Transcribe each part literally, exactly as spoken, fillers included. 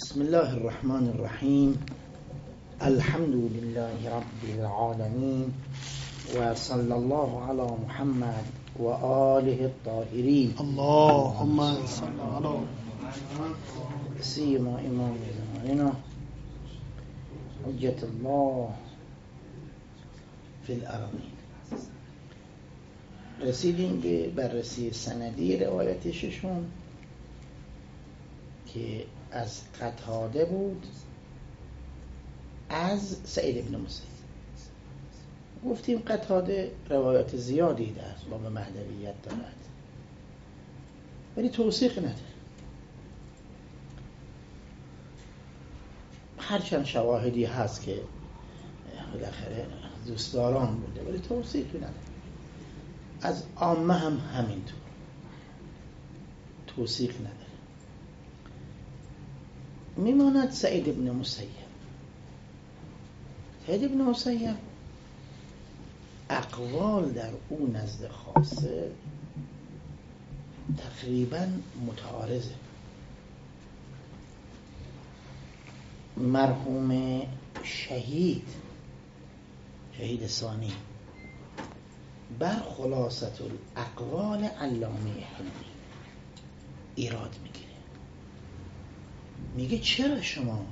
بسم الله الرحمن الرحیم. الحمد لله رب العالمین و صلی الله علی محمد و آله الطاهرین. اللهم صل علی سیما امام زماننا حجت الله فی الارضین. رسیدیم به بررسی سندی روایت ششم که از قتاده بود از سعید بن مسیب. گفتیم قتاده روایات زیادی در باب مهدویت دارد ولی توثیق نداره، هرچند شواهدی هست که بالاخره دوستداران بوده ولی توثیقی نداره. از عامه هم همینطور توثیق نداره. میماند سعید بن مسیب. سعید بن مسیب اقوال در او نزد خاصه تقریبا متعارضه. مرحوم شهید شهید ثانی بر خلاصة الاقوال علامه حلمی ایراد میگیره، میگه چرا شما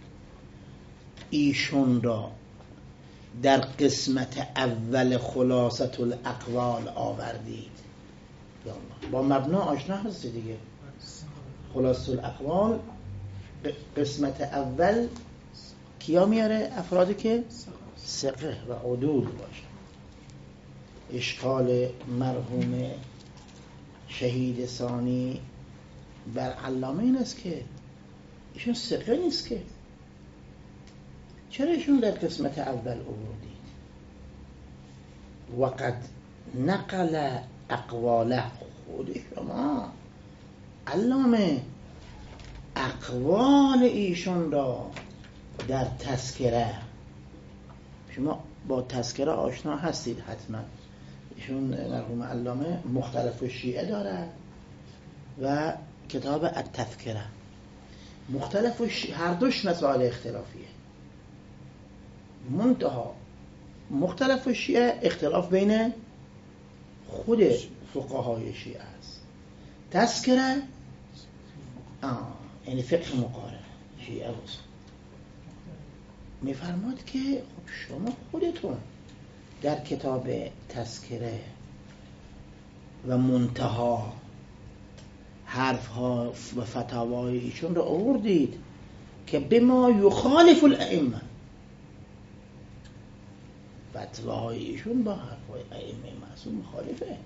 ایشون را در قسمت اول خلاصة الاقوال آوردید؟ با مبنا آشنا هستی دیگه. خلاصة الاقوال قسمت اول کیا میاره؟ افرادی که ثقه و عدول باشه. اشکال مرحوم شهید ثانی بر علامه این است که ایشون ثقه نیست، که چرا ایشون در قسمت اول آوردید؟ وقد نقل اقواله، خود شما علامه اقوال ایشون را در تذکره، شما با تذکره آشنا هستید حتما. ایشون مرحوم علامه مختلف الشیعه دارد و کتاب التذکره. مختلف الشیعه هر دوش مسائل اختلافیه، منتها مختلف الشیعه اختلاف بین خود فقهای شیعه است. تذکره آه یعنی فقه مقارنه شیعه و سنی. میفرماد که خب شما خودتون در کتاب تذکره و منتها حرف ها و فتاوای ایشون رو آوردید که بما یخالف الائمه، فتواهای ایشون با حرفای ائمه معصوم مخالفه.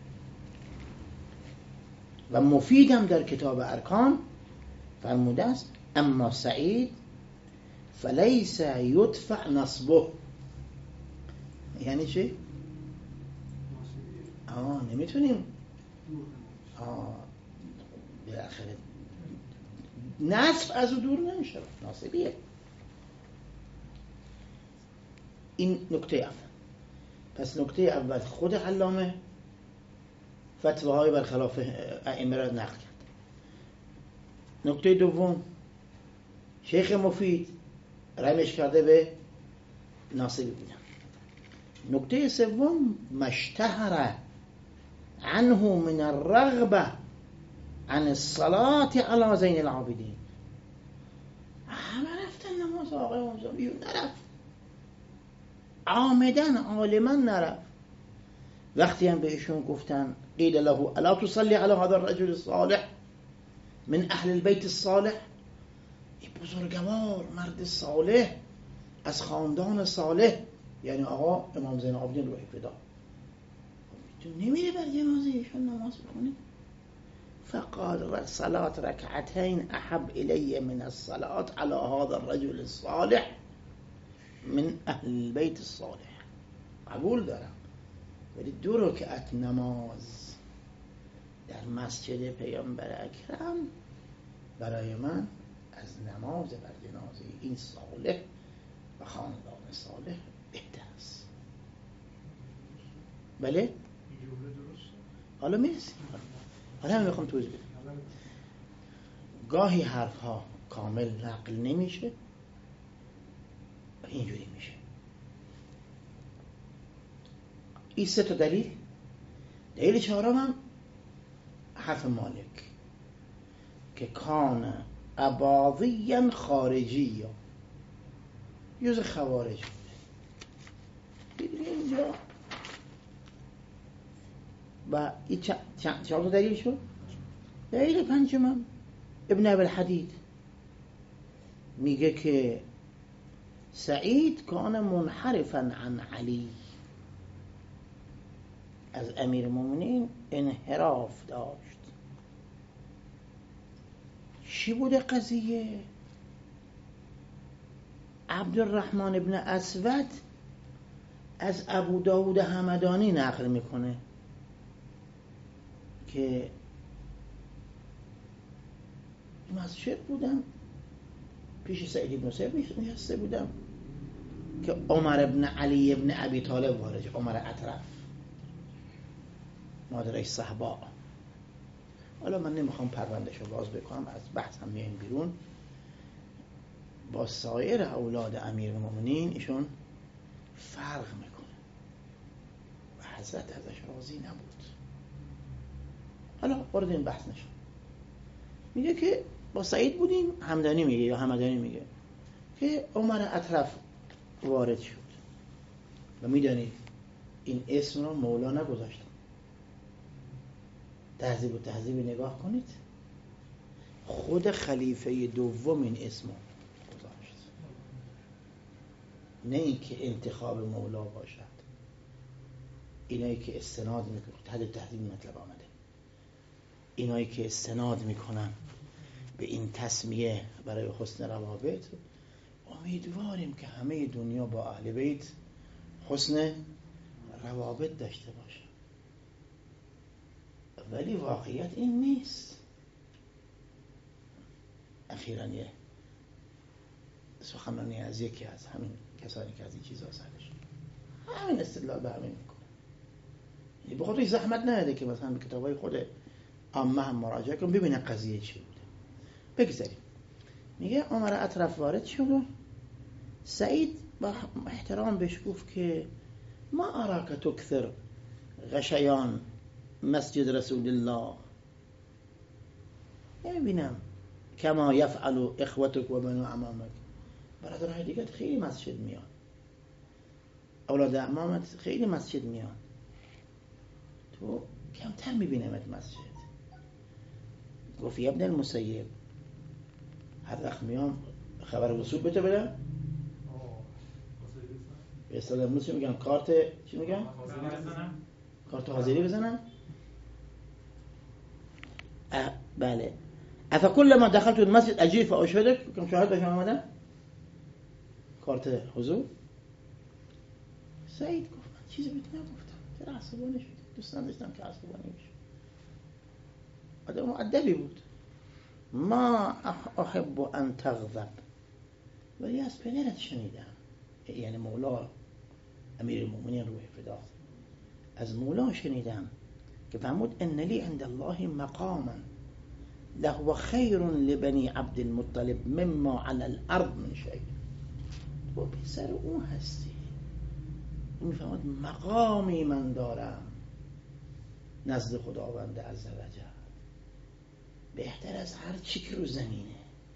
و مفیدم در کتاب ارکان فرموده است اما سعید فلیس یدفع نصبه. یعنی چی؟ آه نمیتونیم آه بالاخره نصب از او دور نمیشه، ناصبیه. این نکته اول. پس نکته اول خود علامه فتواهای برخلاف ائمه را نقل کرد. نکته دوم شیخ مفید رمش کرده به ناصبی بودن. نکته سوم مشتهر عنه من الرغبه عن الصلاة على زین العابدین. همه رفتن نماز آقای امام ایشون نرفت، عامدن عالما نرفت. وقتی هم به ایشون گفتن قیل له الا تصلی علی هذا الرجل الصالح من اهل البیت الصالح، این بزرگوار مرد صالح از خاندان صالح، یعنی آقا امام زین العابدین روح فدا، تو نمیری بر جنازه ایشون نماز بخونی؟ فقال صلاة ركعتين احب الی من الصلاة على هذا الرجل الصالح من اهل البيت الصالح. قبول دارم ولی دو رکعت نماز در مسجد پیامبر اکرم برای من از نماز بر جنازه این صالح و خاندان صالح بهتر است. بله؟ حالا میرسیم، حالا هم میخوام توضیح بدم. گاهی حرف ها کامل نقل نمیشه و اینجوری میشه. این سه تا دلیل. دلیل چهارم هم حرف مالک که کان اباضیا خارجی جز خوارج بود. دیدی اینجا و این چند تا دلیل شد. دلیل پنجم ابن ابی الحدید میگه که سعید کان منحرفا عن علی، از امیر المؤمنین انحراف داشت. چی بوده قضیه؟ عبدالرحمن ابن اسود از ابو داود همدانی نقل میکنه که مسجد بودم پیش سعید ابن مسیب نشسته بودم که عمر ابن علی ابن ابی طالب وارد، عمر اطرف مادرش صحبا. حالا من نمیخوام پروندهشو باز بکنم، از بحث هم میایم بیرون. با سایر اولاد امیر المؤمنین ایشون فرق میکنه و حضرت ازش راضی نبود. حالا وارد این بحث نشون. میگه که با سعید بودیم، همدانی میگه یا همدانی میگه که عمر اطرف وارد شد و میدانید این اسم رو مولا نگذاشت. تهذیب و تهذیب نگاه کنید، خود خلیفه دوم این اسم رو گذاشت، نه اینکه انتخاب مولا باشد. اینایی که استناد میکنن، تهذیب تهذیب مطلب آمده، اینایی که استناد میکنن به این تسمیه برای حسن روابط، امیدواریم که همه دنیا با اهل بیت حسن روابط داشته باشه، ولی واقعیت این نیست. اخیراً یه سخنرانی از یکی از همین کسانی که از این چیزا سرش همین استدلال به همین میکنه، یعنی به خودش زحمت نمیده که مثلا به کتابای خود عامه هم مراجعه کن ببینه قضیه چی بوده. بگذاریم. میگه عمر اطرف وارد شد و سعید با احترام بهش گفت که ما اراک تکثر غشیان مسجد رسول الله، نمیبینم کما یفعل اخوتک و بنو عمامک، برادرهای دیگه خیلی مسجد میان، اولاد عمامت خیلی مسجد میان، تو کمتر میبینمت مسجد. گفت ابن المسیب هر وقت میام خبر وصول بده بدم، به اصطلاح امروز میگن کارت چی میگن؟ کارت حاضری بزنم. بله. افا کل ما دخلت المسجد اجی فاشهدک، کم شاهد باشم آمدم کارت حضور. سعید گفت من چیزی بهت نگفتم، چرا عصبانی شدی؟ دوست نداشتم که عصبانی بشی. آدم مؤدبی بود. ما احب ان تغضب، ولی از پدرت شنیدم، یعنی مولا امیر المؤمنین روح فدا، از مولا شنیدم که فرمود ان لی عند الله مقاما لهو خیر لبنی عبد المطلب مما علی الارض من شیء. تو پسر اون هستی، این فرمود مقامی من دارم نزد خداوند عزوجل بهتر از هر چی که رو زمینه،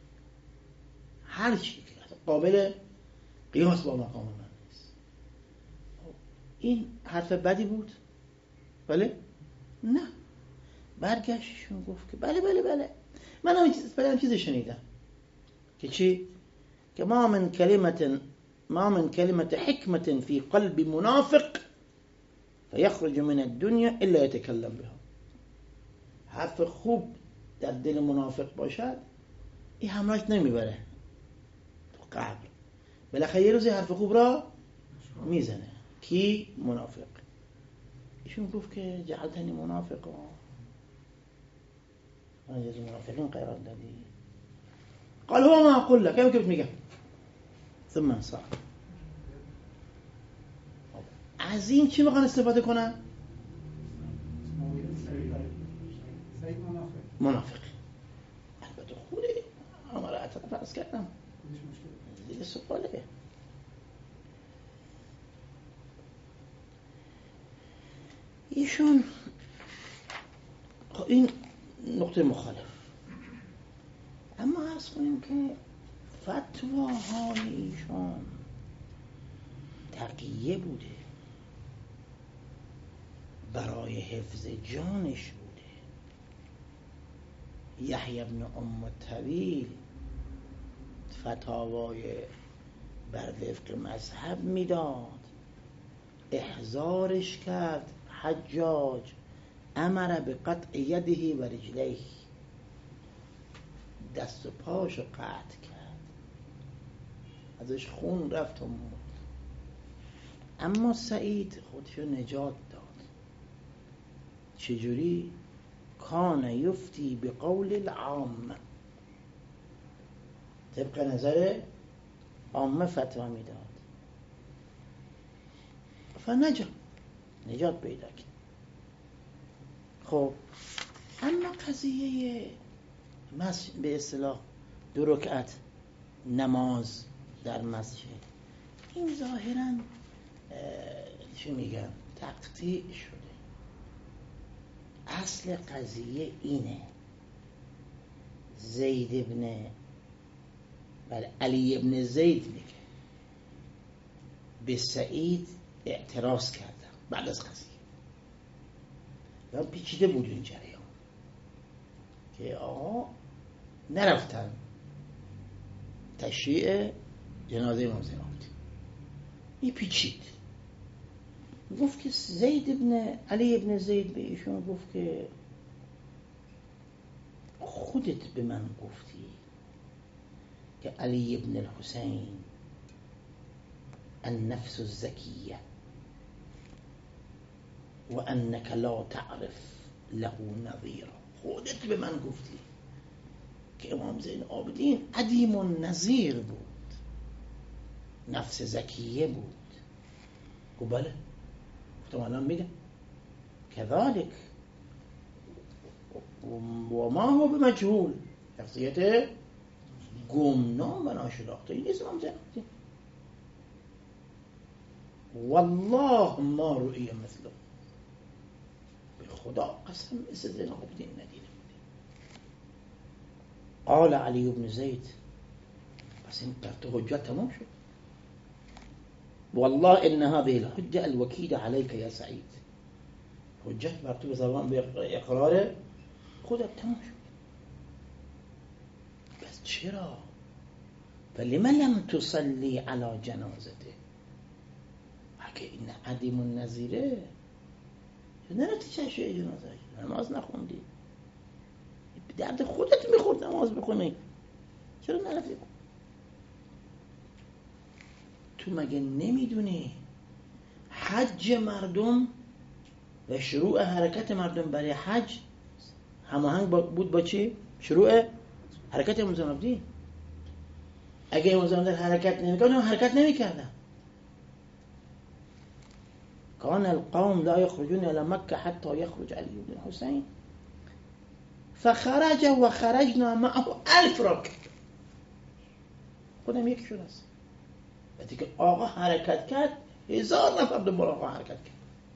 هر چی که قابل قیاس با مقام من نیست. این حرف بدی بود؟ بله؟ نه. برگشتشون گفت که بله بله بله من هم چیز بله هم چیز شنیدم که چی؟ که ما من کلمت ما من کلمت حکمت فی قلب منافق فیخرج من الدنیا الا یتکلم بها. حرف خوب در دل منافق باشد این همراهش نمیبره تو قبر، بالاخره یه روزی حرف خوب را میزنه. کی؟ منافق. ایشون گفت که جعلتنی منافقا، من جز منافقین قرار دادی. قال هو ما اقول لك، كيف میگم ثم انصار. از این چی میخوان استفاده کنن؟ منافق. البته خوده عمر اطرف فرض کردم دیگه سواله. ایشون این نقطه مخالف، اما عرض کنیم که فتواهای ایشان تقیه بوده، برای حفظ جانش بوده. یحیی بن ام الطویل فتاوای بر وفق مذهب میداد، احضارش کرد حجاج، امر به قطع یده و رجلیه، دست و پاشو قطع کرد، ازش خون رفت و مرد. اما سعید خودشو نجات داد. چجوری؟ کان یفتی به قول العام، طبق نظر عامه فتوا میداد، فنجا نجات پیدا کرد. خب اما قضیه به اصطلاح دو رکعت نماز در مسجد، این ظاهراً چی میگن تقطیع شده. اصل قضیه اینه، زید ابن بل علی ابن زید میگه به سعید اعتراض کردم بعد از قضیه، و پیچیده بود این جریان که آقا نرفتن تشییع جنازه امام زین العابدین. این پیچید، گفت که زید ابن علی ابن زید به ایشون گفت که خودت به من گفتی که علی ابن الحسین النفس الزکیه و انک لا تعرف له نظیر. خودت به من گفتی که امام زین العابدین عدیم النظیر بود، نفس زکیه بود. گفت بله، گفتم الان میگم کذالک و ما هو بمجهول، شخصیت گمنام و ناشناخته این نیست امام زین العابدین. والله ما رؤی مثله، به خدا قسم مثل زین العابدین ندیده. قال علی بن زید، پس این بر تو حجت تمام شد. والله ان هذه الحجه الوکیده علیک یا سعید، حجت بر تو به زبان به اقرار خودت تمام شد. بس چرا؟ فلما لم تصلی علی جنازته؟ اگه این عدیم النظیره نرفتی تشییع جنازه، نماز نخوندی، درد خودت میخورد نماز بخونی، چرا نرفتی؟ تو مگه نمیدونی حج مردم و شروع حرکت مردم برای حج هماهنگ بود با چی؟ شروع حرکت امام زین العابدین. اگه امام زین العابدین حرکت نمیکردن حرکت نمیکردن. کان القوم لا یخرجون الی مکه حتی یخرج علی بن الحسین فخرج و خرجنا معه الف رکعه. خودم یک شد است. وقتی که آقا حرکت کرد هزار نفر دنبال آقا حرکت کرد.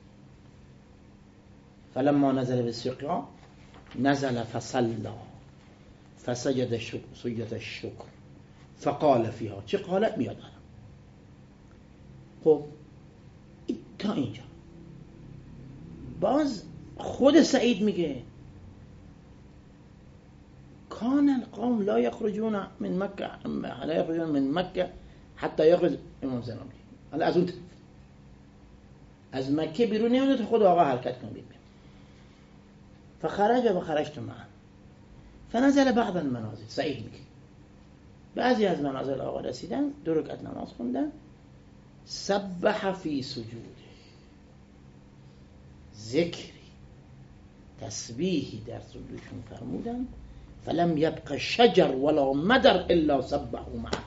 فلما نزل بالسقیا نزل فصلى فسجد سجدة الشکر فقال فيها. چه قالت میاد الان. خب تا اینجا باز خود سعید میگه کان القوم لا یخرجون من مکه لا یخرجون من مکه حتی یخرج امام زین العابدین. حالا از اون از مکه بیرون نمیاد تا خود آقا حرکت کنه. فخرج و خرجت معه فنزل بعض المنازل. سعید میگه بعضی از منازل آقا رسیدن، دو رکعت نماز خوندن، سبح فی سجوده، ذکری تسبیحی در سجودشون فرمودن، فلم یبق شجر ولا مدر الا سبحوا معه.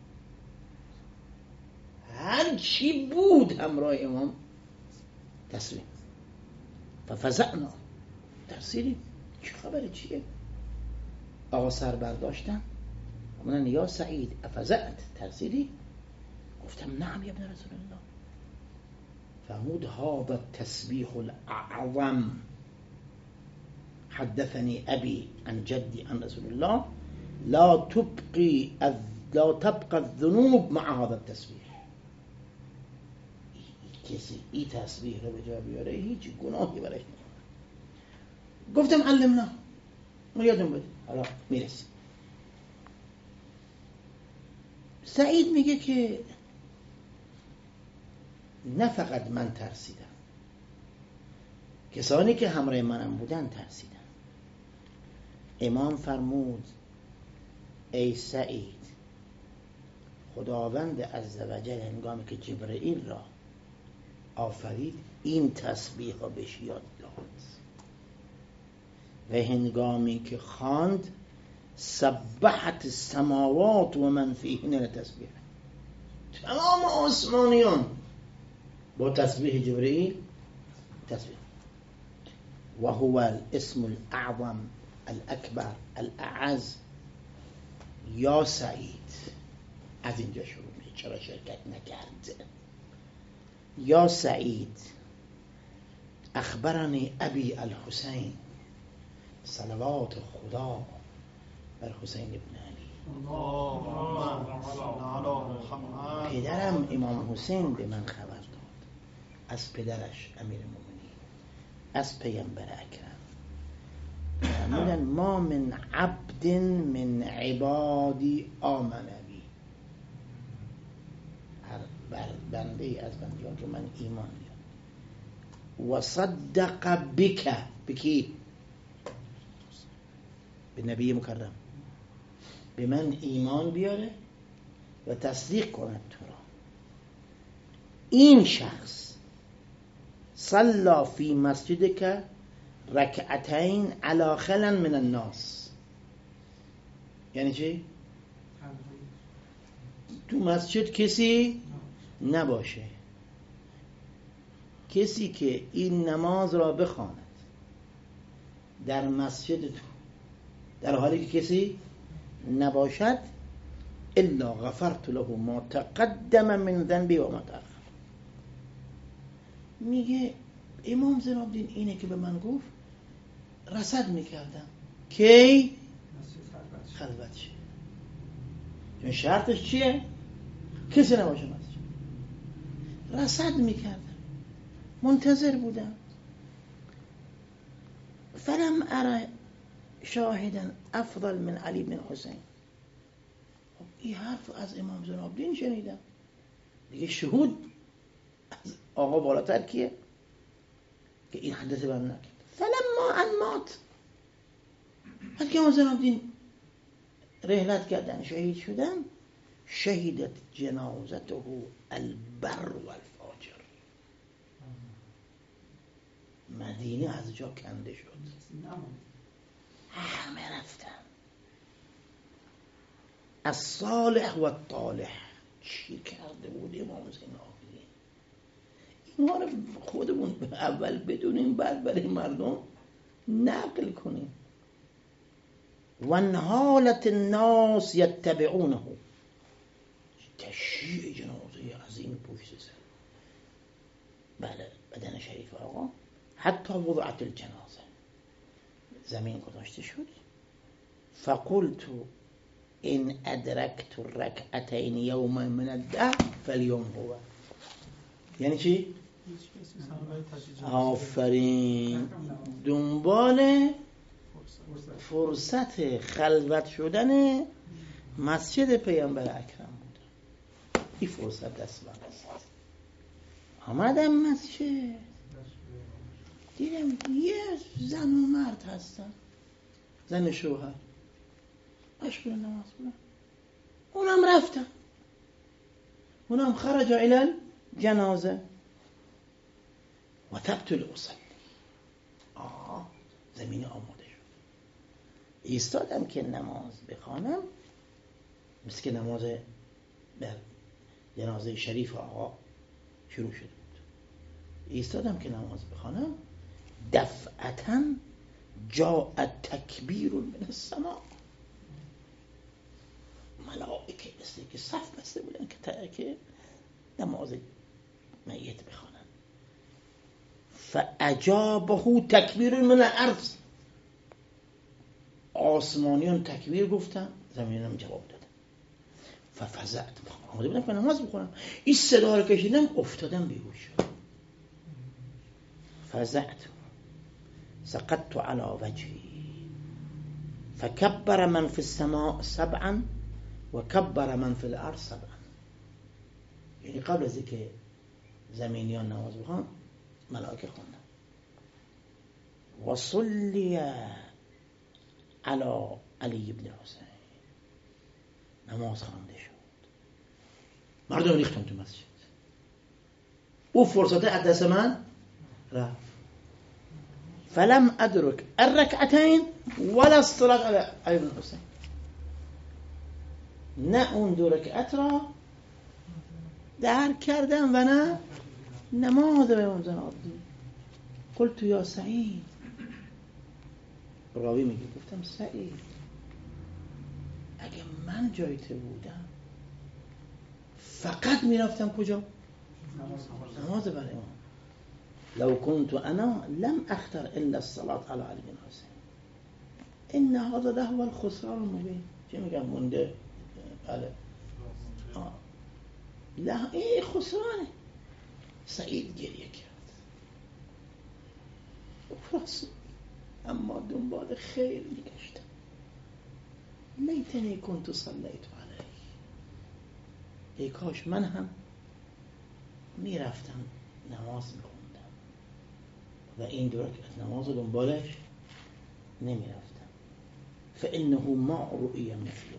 هر چی بود همراه امام تسبیح. ففزعنا، ترسیدیم چه خبره چیه؟ آقا سر برداشتن من یا سعید افزعت، ترسیدی؟ گفتم نعم یا ابن رسول الله. فرمود هذا التسبیح الاعظم حدثني ابي عن جدي عن رسول الله لا تبقي لا تبقى الذنوب مع هذا التسبیح. کسی این تسبیح رو به جا بیاره هیچ گناهی برش نمیکنه. گفتم علمنا، ما یادم بده. حالا میرسیم. سعید میگه که نه فقط من ترسیدم، کسانی که همراه منم بودن ترسیدن. امام فرمود ای سعید، خداوند عزوجل هنگامی که جبرئیل را آفرید این تسبیح را بهش یاد داد و هنگامی که خواند سبحت السماوات و من فیهن لتسبیح، تمام آسمانیان با تسبیح جبرئیل تسبیح. و هو الاسم الاعظم الاکبر الاعز یا سعید. از اینجا شروع میشه چرا شرکت نکرد. یا سعید اخبرنی ابی الحسین صلوات خدا بر حسین ابن علی. پدرم امام حسین به من خبر داد از پدرش امیر المؤمنین، از پیامبر اکرم. فرمودن ما من عبد من عبادی آمن بی، هر بنده از بندگان رو من ایمان بیارم و صدق بک، بکی به نبی مکرم، به من ایمان بیاره و تصدیق کند تو را. این شخص صلی فی مسجدک رکعتین علی خلن من الناس. یعنی چی؟ تو مسجد کسی نباشه، کسی که این نماز را بخواند در مسجد تو در حالی که کسی نباشد الا غفرت له ما تقدم من ذنبی و ما تأخر. میگه امام زین العابدین اینه که به من گفت رصد میکردم کی خلوت شه، چون شرطش چیه؟ کسی نباشه مسجد. رصد میکردم، منتظر بودم. فلم ارى شاهدا افضل من علی بن حسین. خب این حرف از امام زین العابدین شنیدم دیگه، شهود از آقا بالاتر کیه که این حدث بند نکرد. فلما ان مات، وقتی که امام زین العابدین رحلت کردن شهید شدن، شهیدت جنازته البر و الفاجر. مدینه از جا کنده شد، همه رفتن. الصالح و الطالح چی کرده بود امام زین العابدین؟ اینها رو خودمون اول بدونیم بعد برای مردم نقل کنیم. و انحالت الناس یتبعونه، تشییع جنازه عظیم پشت سر بله بدن شریف آقا، حتی وضعت الجنازه، زمین گذاشته شد. فقلت ان ادرکت رکعتین یوما من الدهر فالیوم هو. یعنی چی؟ آفرین، دنبال فرصت خلوت شدن مسجد پیامبر اکرم بود. این فرصت دست من است. آمدم مسجد، دیدم یه زن و مرد هستن، زن شوهر مشغول نماز بودن. اونم رفتن، اونم خرج الی جنازه و تبتل اصلی. آه زمین آماده شد. ایستادم که نماز بخوانم، مثل که نماز در جنازه شریف آقا شروع شده بود. ایستادم که نماز بخوانم، دفعتاً جاء تکبیر من السماء. ملائکه مثل که صف بسته بودن که که نماز میت بخوانن. فاجابه تکبیر من الارض، آسمانیان تکبیر گفتن، زمینیان جواب دادن. ففزعت، آماده بودم که نماز بخونم، این صدا رو کشیدم افتادم بیهوش شدم. فزعت سقطت على وجهي فكبر من في السماء سبعا وكبر من في الارض سبعا. یعنی قبل از اینکه زمینیان نماز بخوان ملائکه خواندن. و صلی علی علی ابن حسین، نماز خوانده شد، مردم ریختن تو مسجد. او فرصت از دست من رفت. فلم ادرک الرکعتین ولا الصلاة علی علی ابن حسین، نه اون دو رکعت را درک کردم و نه نماز به اون زن عادی. قلت یا سعید، راوی میگه گفتم سعید اگه من جای تو بودم فقط میرفتم کجا؟ نماز برای امام. لو كنت انا لم اختر الا الصلاة على علی بن حسین ان هذا له الخسران المبین. چه میگم مونده؟ بله لا این خسرانه. سعید گریه کرد. راست، اما دنبال خیر میگشتم. لیتنی کنت صلیت علیه، ای کاش من هم میرفتم نماز میخوندم و این دو رکعت نماز دنبالش نمیرفتم. فانه ما رؤی مثله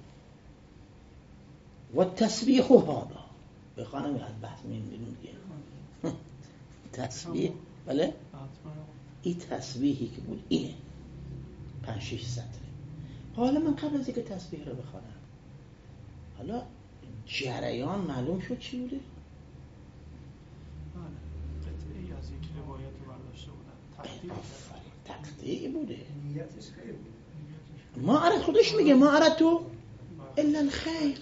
و التسبیح هذا. بخوانم از بحث میبینیم دیگه. تسبیح، بله این تسبیحی که بود اینه، پنج شش سطره. حالا من قبل از اینکه تسبیح رو بخوانم، حالا جریان معلوم شد چی بوده؟ قطعی از یک روایت برداشته بودن، تقطیع بوده. نیتش خیر بود. ما ارد، خودش میگه ما ارد تو الا الخیر.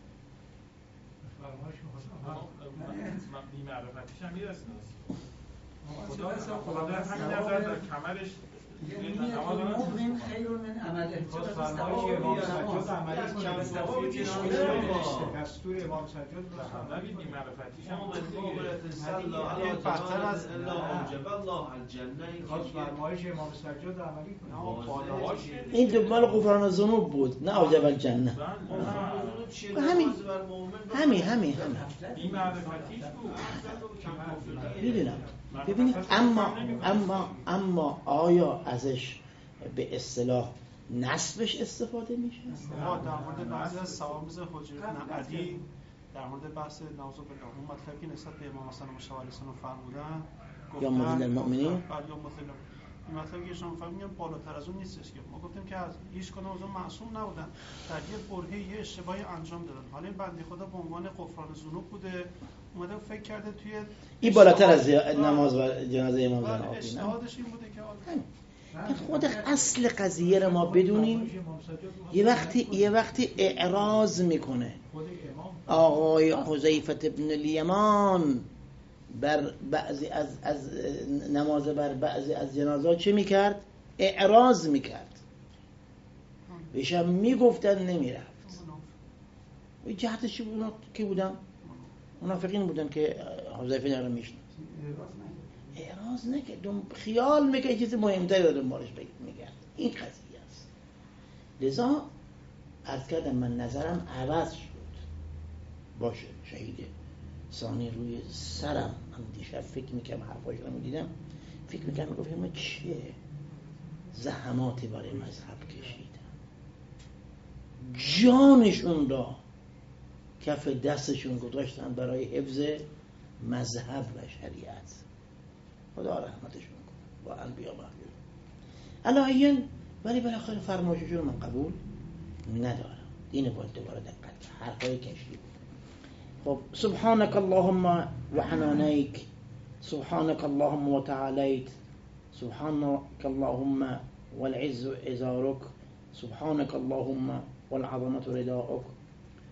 بی معرفتیش هم میرسه. خدا خدا همین نظر در کمرش مؤمن خیر من عمله. فرمایش امام سجاد عملی کم ثواب پیش میره. دستور امام سجاد نبی بی معرفتیش هم این بدتر از اوجب الله الجنه. خواست فرمایش امام سجاد عملی کنه. این دنبال غفران الذنوب بود، نه اوجب الجنه. همین همین همین همین بی معرفتیش بود. میدونم. ببینید اما اما اما آیا ازش به اصطلاح نسبش استفاده میشه؟ در مورد بعضی از ثوابت حجرت نقدی، در مورد بحث نوض بالله، اون مطلبی که نسبت به امام حسن مشتبه علیه السلام فرمودن، یا مثل المؤمنین، یا مثل این مطلبی که ایشون فرمودن بالاتر از اون نیستش که ما گفتیم که از هیچ کدوم از اون معصوم نبودن، در یه برهه یه اشتباهی انجام دادن. حالا این بنده خدا به عنوان غفران ذنوب بوده، اومده فکر کرده توی این بالاتر از نماز و جنازه امام زن عادی. اجتهادش این بوده که خود اصل قضیه رو ما بدونیم. یه وقتی یه وقتی اعراض میکنه آقای حذیفه ابن الیمان بر بعضی از از نماز بر بعضی از جنازه چه میکرد؟ اعراض میکرد، بهشم میگفتن نمیرفت. و جهتش چی بود که بودن؟ منافقین بودن که حذیفه نرو میشنن. اعراض نکرد، خیال میکنه چیز مهمتری رو دنبالش میگرد. این قضیه است. لذا عرض کردم من نظرم عوض شد. باشه شهیده ثانی روی سرم من دیشب فکر میکنم، حرفاش رو میدیدم، فکر میکنم میگفتم ما چه زحماتی برای مذهب کشیدن، جانشون را کف دستشون گذاشتن برای حفظ مذهب و شریعت. خدا رحمتشون کنه با انبیا مخلوق الهیین. ولی بالاخره فرمایششون رو من قبول ندارم. اینو باید دوباره دقت کرد. حرفای کشی. خب سبحانك اللهم و حنانیک، سبحانك اللهم و تعالیت، سبحانك اللهم والعز ازارك، سبحانك اللهم والعظمة رداءك،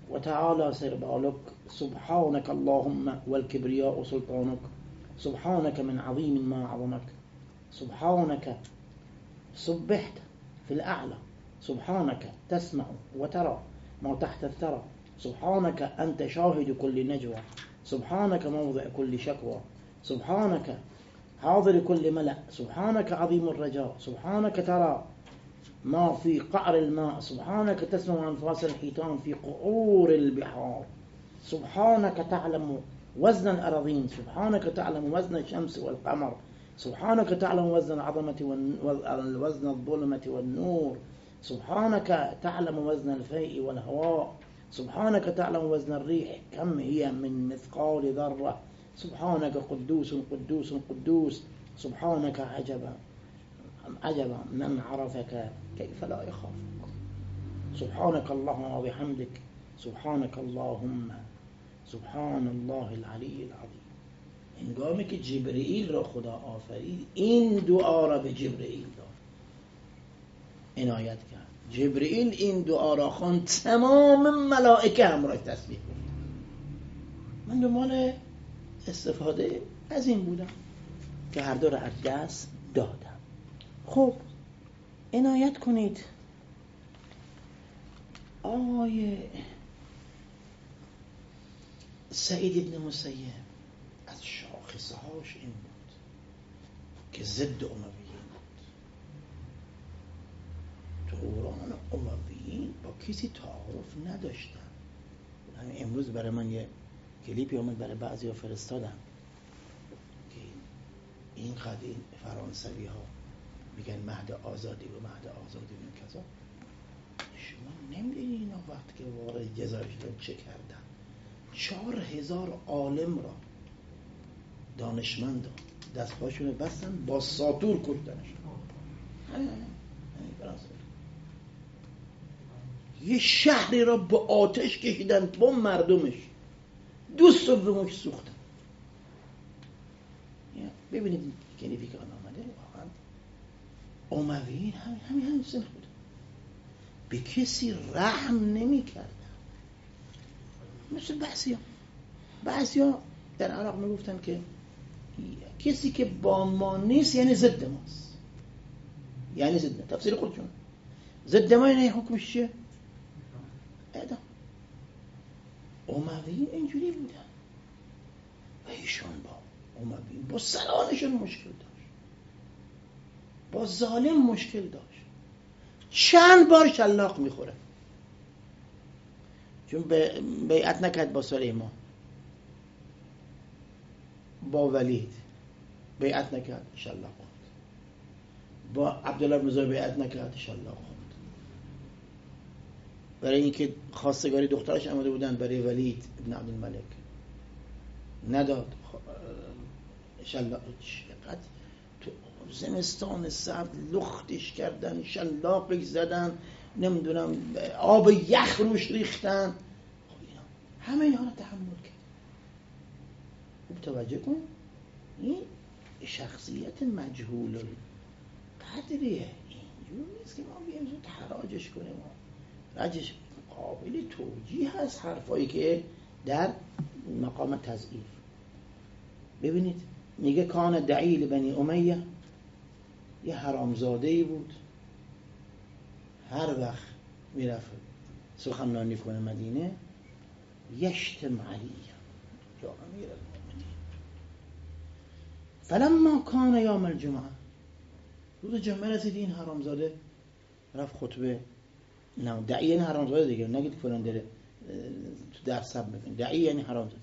وتعالى سربالك سبحانك اللهم والكبرياء سلطانك سبحانك من عظيم ما عظمك سبحانك سبحت في الأعلى سبحانك تسمع وترى ما تحت الثرى سبحانك أنت شاهد كل نجوى سبحانك موضع كل شكوى سبحانك حاضر كل ملأ سبحانك عظيم الرجاء سبحانك ترى ما في قعر الماء سبحانك تسمع أنفاس الحيتان في قعور البحار سبحانك تعلم وزن الأراضين سبحانك تعلم وزن الشمس والقمر سبحانك تعلم وزن العظمة ووزن الظلمة والنور سبحانك تعلم وزن الفيء والهواء سبحانك تعلم وزن الريح كم هي من مثقال ذرة سبحانك قدوس قدوس قدوس سبحانك عجبا عجبا من عرفك كيف لا يخافك سبحانك اللهم وبحمدك سبحانك اللهم سبحان الله العلی العظیم. هنگامی که جبرئیل را خدا آفرید این دعا را به جبرئیل داد، عنایت کرد. جبرئیل این دعا را خواند، تمام ملائکه همراه تسبیح بود. من دنبال استفاده از این بودم که هر دو را از دست دادم. خب عنایت کنید آقای سعید ابن مسیب از شاخصه هاش این بود که ضد امویین بود. دوران امویین با کسی تعارف نداشتن. همین امروز برای من یه کلیپی اومد برای بعضی ها فرستادم که این قدیم فرانسوی ها میگن مهد آزادی و مهد آزادی و کذا. شما نمیدونی اینا وقت که وارد جزایر شدن چه کردن؟ چهار هزار عالم را دانشمند دست پاشون بستن، با ساتور کشتنش. یه شهری را با آتش کشیدن، با مردمش دو سومش سوختن. ببینید کلیپی که آمده واقعا امویین همین همین همین سن بود، به کسی رحم نمی کردن. مثل بعضی ها بعضی ها در عراق می گفتن که کسی که با ما نیست یعنی ضد ماست، یعنی ضد ما. تفسیر خودشون ضد ما یعنی حکمش چیه؟ اعدام. امویین اینجوری بودن و ایشون با امویین با سرانشون مشکل داشت، با ظالم مشکل داشت. چند بار شلاق میخوره چون بیعت نکرد با سلیمان، با ولید بیعت نکرد شلاق خورد، با عبدالله بن زبیر بیعت نکرد شلاق خورد. برای اینکه خواستگاری دخترش آمده بودن برای ولید ابن عبدالملک نداد شلاق. چقدر تو زمستان سرد لختش کردن، شلاقش زدن، نمیدونم آب یخ روش ریختن. همه اینها رو تحمل کرد. خوب توجه کن، این شخصیت مجهول القدریه. اینجور نیست که ما بیاییم زود حراجش کنیم. رجش قابل توجیه هست حرفایی که در مقام تضعیف. ببینید میگه کان دعیل بنی امیه، یه حرامزاده‌ای بود، هر وقت میرفت سخنرانی کنه مدینه یشتم علی یا امیر المؤمنین. فلما کان یوم الجمعه، روز جمعه رسید این حرامزاده رفت خطبه. نه دعی یعنی حرامزاده دیگه، نگید فلان داره تو درس سب میکنه. دعی یعنی حرامزاده.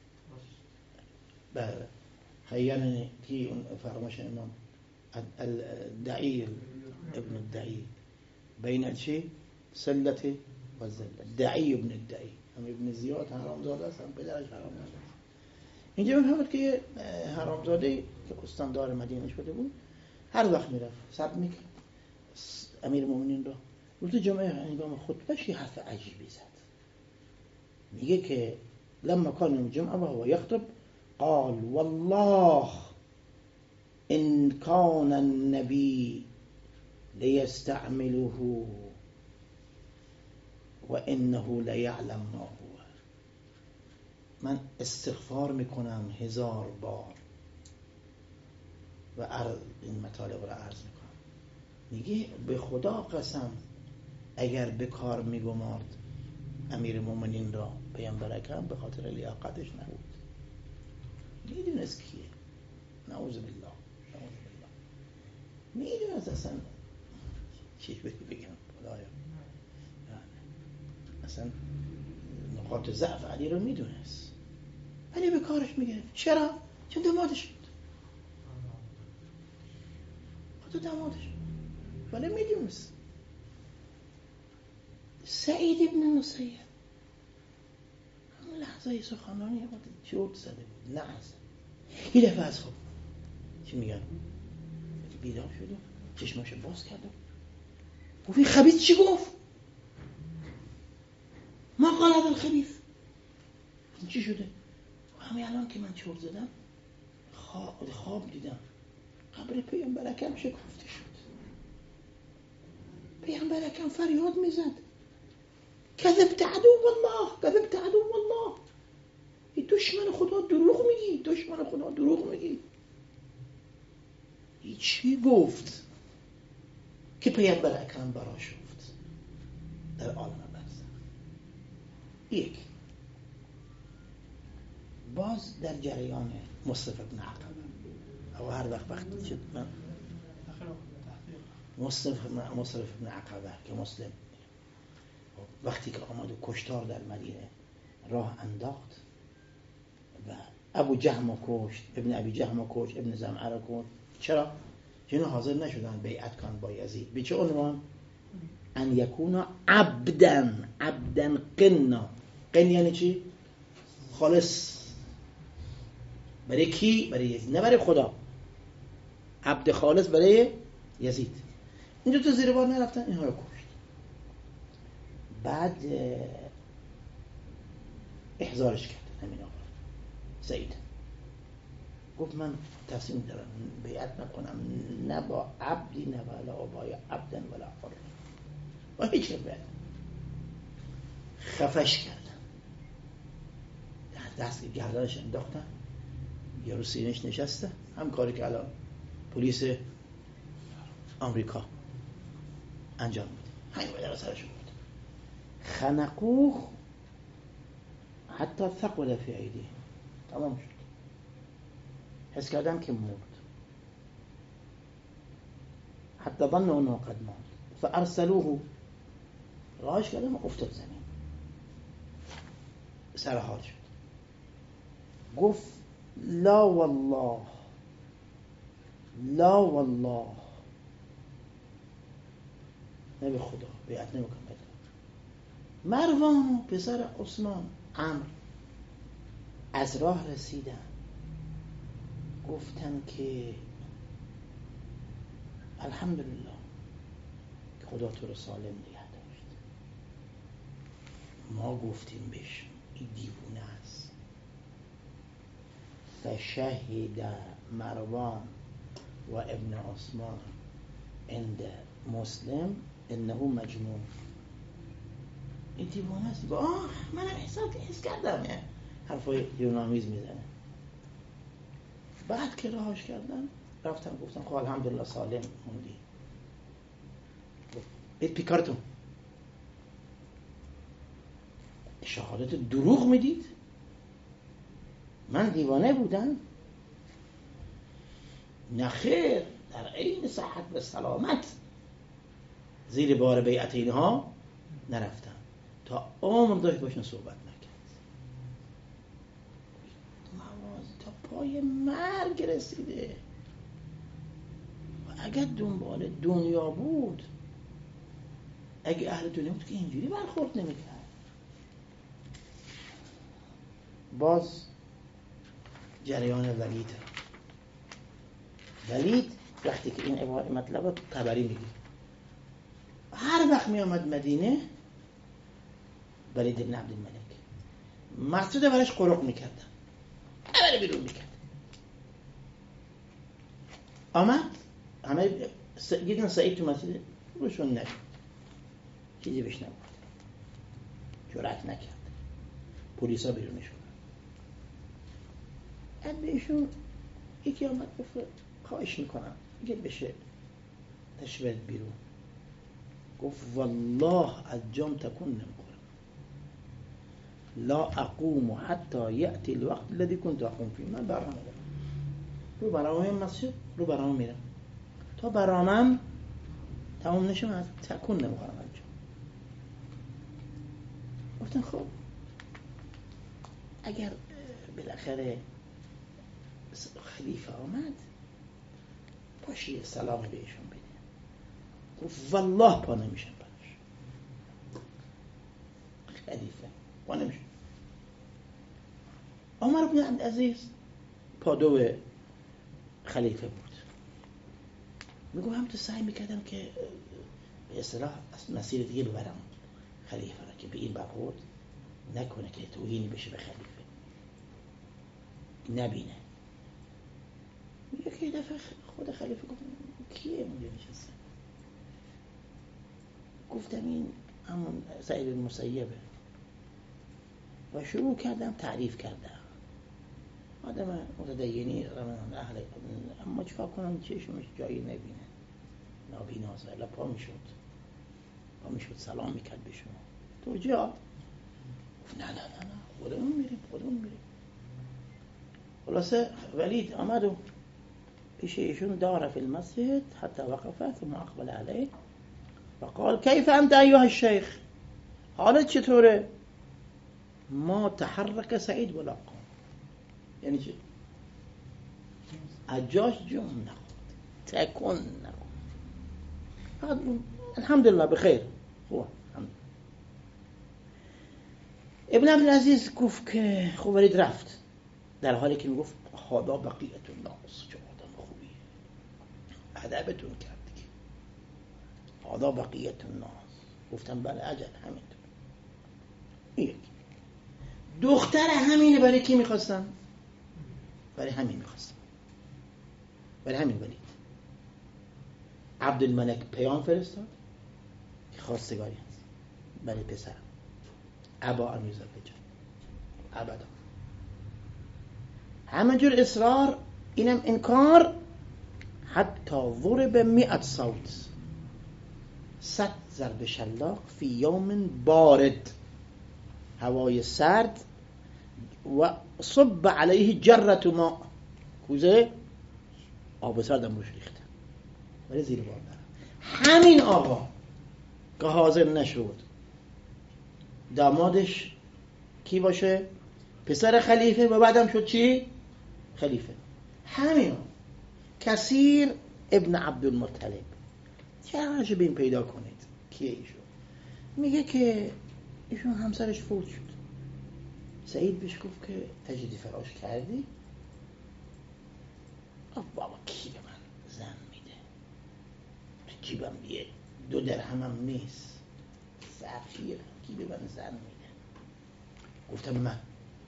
بله خیانه کی اون فرماش امام الدعی ابن الدعی بین الشی سلته و زله. دعی ابن الدعی هم ابن زیاد حرامزاده است، هم پدرش حرامزاده است. اینجا میفهمد که حرامزاده که استاندار مدینه شده بود هر وقت میرفت سب میکرد امیر مومنین را. روز جمعه هنگام خطبهش یه حرف عجیبی زد. میگه که لما کان یوم الجمعه و هو یخطب قال والله ان کان النبی لیستعمله و انه لیعلم ما هو. من استغفار میکنم هزار بار و این مطالب رو عرض میکنم. میگه به خدا قسم اگر به کار میگمارد امیر مومنین را پیامبر اکرم به خاطر لیاقتش نبود، میدونست کیه. نعوذ بالله، نعوذ بالله. میدونست اصلا چیش بهتی بگم خدایا، اصلا نقاط ضعف علی رو میدونست ولی به کارش میگرفت. چرا؟ چون دمادش بود. خود دمادش بود ولی میدونست. سعید ابن مسیب همون لحظه سخنرانی یه وقت جوت زده بود، نعز. یه دفعه از خواب چی میگن بیدار شد و چشماشو باز کرد و گفت این خبیث چی گفت؟ ما قال هذا الخبیث. این چی شده؟ همین الان که من چرت زدم خواب, خواب دیدم قبر پیامبر اکرم شکفته شد. پیامبر اکرم فریاد میزد کذبت عدو والله، کذبت عدو والله. این دشمن خدا دروغ میگی، دشمن خدا دروغ میگی. این چی گفت که پیامبر اکرم براش گفت در عالم برزخ؟ یک. باز در جریان مصطفی بن عقبه او هر وقت وقت شد من مصطفی مصطفی بن عقبه که مسلم وقتی که آمد و کشتار در مدینه راه انداخت و ابو جهم کشت، ابن ابی جهم کشت، ابن زمعه را کشت. چرا؟ چون حاضر نشدن بیعت کن با یزید. به چه عنوان؟ ان یکونا عبدا، عبدا قنا. قن یعنی چی؟ خالص. برای کی؟ برای یزید، نه برای خدا. عبد خالص برای یزید. اینجا تو زیر بار نرفتن، اینها رو کشت. بعد احضارش کرد همین آقا سعید. گفت من تصمیم دارم بیعت نکنم نه با عبدی نه ولا با عبدن ولا حر، با هیچ بیعت. خفش کردن، دست گردنش انداختن، یه رو سینش نشسته. هم کاری که الان پلیس آمریکا انجام میده، همین بدر سرش بود. خنقوه حتی ثقل فی ایدی، تمام شد. حس کردن که مرد. حتی ظن انه قد مات فارسلوه، راهش کردن و افتاد زمین، سرحال شد. گفت لا والله، لا والله، نه به خدا بیعت نمیکنم. مروان پسر عثمان عمرو از راه رسیدن، گفتن که الحمدلله که خدا تو رو سالم نگه داشت. ما گفتیم بهش این دیوونه است. فشهد مروان و ابن عثمان عند مسلم انه مجنون. این دیوانه است. آه منم احساس حس کردم حرفای یونامیز میزنه. بعد که راهش کردن رفتن گفتن خب الحمدلله سالم موندی. بیت پیکارتون شهادت دروغ میدید؟ من دیوانه بودم؟ نخیر، در عین صحت و سلامت زیر بار بیعت اینها نرفتم تا عمر داشت باشن صحبت نکرد. مواز تا پای مرگ رسیده و اگر دنبال دنیا بود، اگه اهل دنیا بود که اینجوری برخورد نمیکرد. باز جریان ولید ولید وقتی که این مطلب طبری میگه هر وقت می آمد مدینه ولید بن عبدالملک مسجد براش قرق میکردن، همه بیرون میکرد. آمد همه س... دیدن سعید تو مسجد روشون نشد، چیزی بهش نبود. جرأت نکرد. پلیسا بیرونش کنن. بعد بهشون یکی آمد گفت خواهش میکنم یکی بشه تشبه بیرون. گفت والله از جام تکون نمیخورم، لا اقوم حتی یأتی الوقت الذي كنت اقوم فيه. من برنامه دارم، رو برنامه مسجد رو برنامه میرم تا برنامه‌ام تمام نشه من تکون نمیخورم از جام. گفتن خب اگر بالاخره خلیفه آمد پاشی سلام بهشون بده. گفت والله پا نمیشم براش، خلیفه پا نمیشم. عمر بن عبدالعزیز پادو خلیفه بود. میگم هم تو سعی میکردم که به اصطلاح مسیر دیگه ببرم خلیفه را که به این برخورد نکنه که توهینی بشه به خلیفه، نبینه. یکی دفعه خود خلیفه گفت کیه اونجا نشسته؟ گفتم این همون سعید بن مسیبه و شروع کردم تعریف کردم. آدم متدینی اهل، اما چکار کنم چشمش جایی نبینه، نابیناست. ولی پا میشد پا میشد سلام میکرد به شما تو جا. گفت نه نه نه نه خودمون میریم خودمون میریم. خلاصه ولید آمد و پیش ایشون دار فی المسجد حتی وقفه ثم اقبل علیه و قال کیف انت ایها الشیخ، حالت چطوره؟ ما تحرک سعید ولا قام. یعنی چه؟ اجاش جون نخورد، تکون نخورد. الحمدلله بخیر. خوب ابن عبدالعزیز گفت که خب ولید رفت، در حالی که میگفت هادا بقیت الناس، چه آدم خوبیه، ادبتون کرد دیگه، هادا بقیت الناس. گفتم بله اجل همینطور. یک دختر همینه برای کی میخواستم؟ برای همین میخواستم، برای همین ولید. عبدالملک پیام فرستاد که خواستگاری هست برای پسرم، ابا ان یزوجه ابدا. همینجور اصرار، اینم انکار. حتی ضرب مئت صوت، صد ضرب شلاق فی یوم بارد، هوای سرد، و صب علیه جرة ماء، کوزه آب سردم روش ریخته ولی زیر بار نرفت. همین آقا که حاضر نشد دامادش کی باشه؟ پسر خلیفه و بعدم شد چی؟ خلیفه. همین کثیر ابن عبدالمطلب. چه به این پیدا کنید کیه ایشون؟ میگه که ایشون همسرش فوت شد. سعید بهش گفت که تجدید فراش کردی؟ آه بابا کی به من زن میده؟ تو جیبم یه دو درهمم نیست، سفیرم، کی به من زن میده؟ گفتم من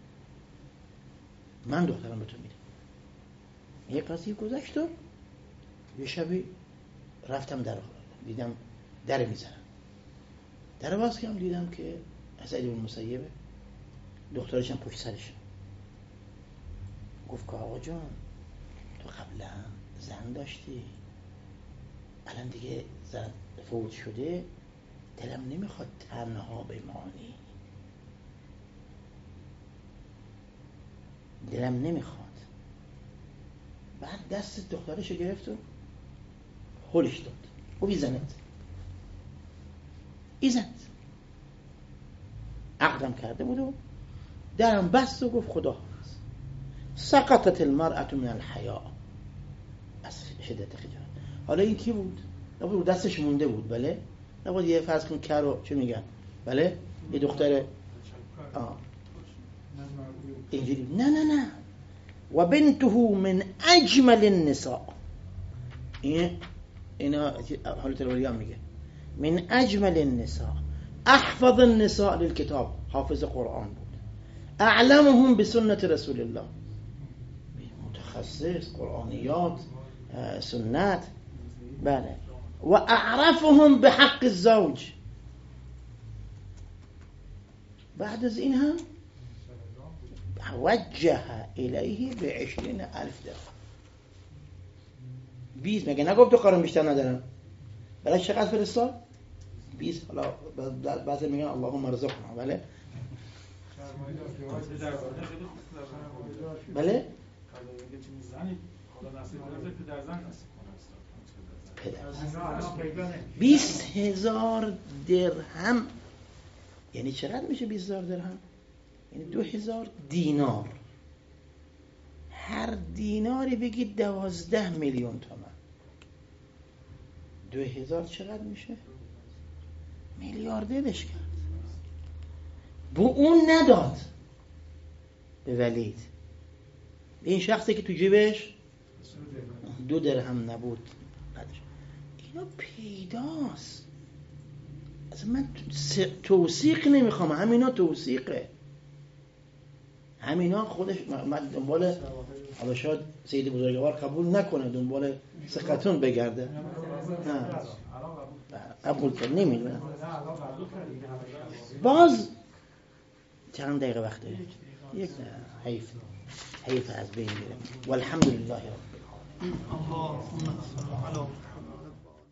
من دخترم به تو میدم. یه قضیه گذشت و یه شبی رفتم در دیدم در میزنم، در باز کردم دیدم که سعید بن مسیبه، دخترشم پشت سرش. گفت که آقا جان تو قبلا زن داشتی، الان دیگه زن فوت شده، دلم نمیخواد تنها بمانی، دلم نمیخواد. بعد دست دخترشو گرفت و هلش داد و بیزنت ایزنت عقدم کرده بود و درم بست و گفت خدا حافظ. سقطت المرأة من الحیاء، از شدت خجالت. حالا این کی بود؟ نبود دستش مونده بود، بله؟ نبود یه فرض کن کرو چه میگن؟ بله؟ یه دختر آه اینجوری. نه نه نه. و بنته من اجمل النساء. این اینا حالت الولیا میگه من اجمل النساء، احفظ النساء للكتاب، حافظ قرآن بود، اعلمهم بسنة رسول الله، متخصص قرآنیات سنت، بله، و اعرفهم بحق الزوج. بعد از این هم وجه الیه به عشرین الف درهم. بیست مگه نگفت تو کارم بیشتر ندارم؟ برای چقدر فرستاد؟ بیست. حالا بعضی میگن اللهم ارزقنا. بله بله بیست هزار درهم یعنی چقدر میشه بیست هزار درهم؟ یعنی دو هزار دینار. هر دیناری بگید دوازده میلیون تومان. دو هزار چقدر میشه؟ میلیاردرش کرد. با اون نداد به ولید، به این شخصی که تو جیبش دو درهم نبود. اینا پیداست. از من توثیق نمیخوام، همینا توثیقه. همینا خودش من دنبال، حالا شاید سید بزرگوار قبول نکنه، دنبال ثقتون بگرده. نه قبول کرد، نمیدونم. باز چند دقیقه وقت داریم؟ یک حیف حیف از بین میره. والحمدلله رب العالمین.